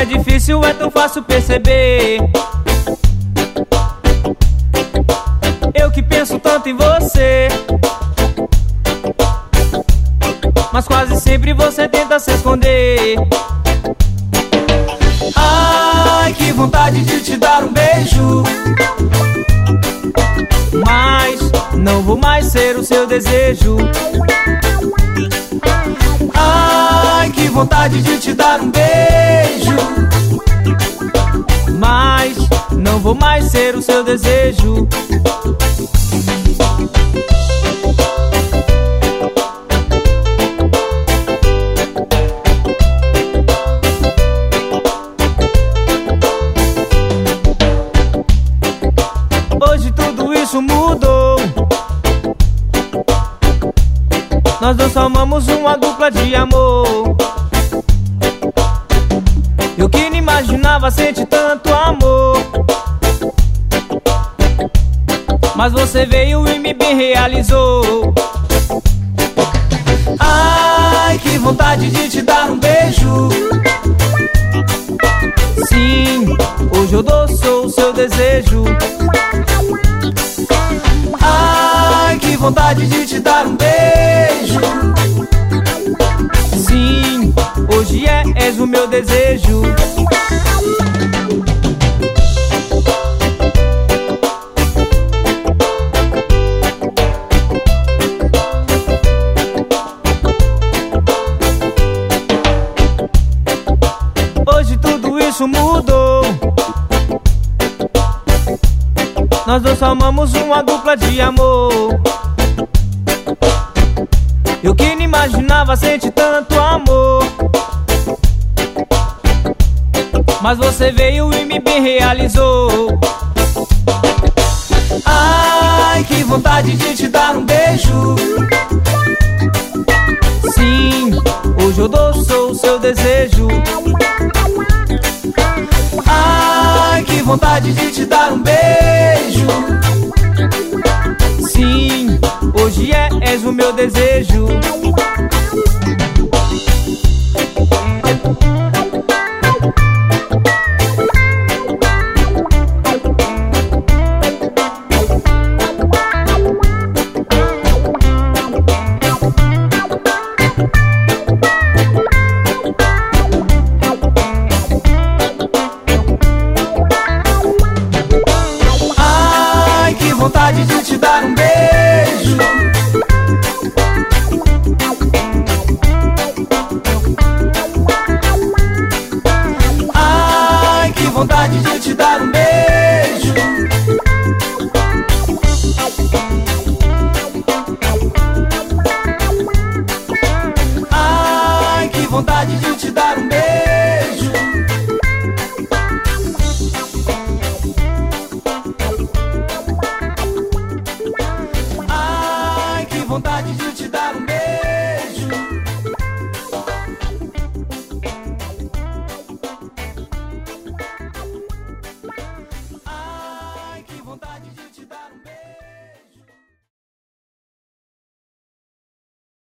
é difícil, é tão fácil perceber. Eu que penso tanto em você, mas quase sempre você tenta se esconder. Ai, que vontade de te dar um beijo, mas não vou mais ser o seu desejo. Ai, que vontade de te dar um beijo, mas não vou mais ser o seu desejo. Hoje tudo isso mudou. Nós dois formamos uma dupla de amor. Eu que não imaginava sentir tanto amor, mas você veio e me bem realizou. Ai, que vontade de te dar um beijo. Sim, hoje eu sou o seu desejo. Ai, que vontade de te dar um beijo. Sim, hoje és o meu desejo. Hoje tudo isso mudou. Nós dois formamos uma dupla de amor. Eu que não imaginava sentir tanto amor, mas você veio e me bem realizou. Ai, que vontade de te dar um beijo. Sim, hoje eu sou o seu desejo. Ai, que vontade de te dar um beijo. Sim, hoje és o meu desejo.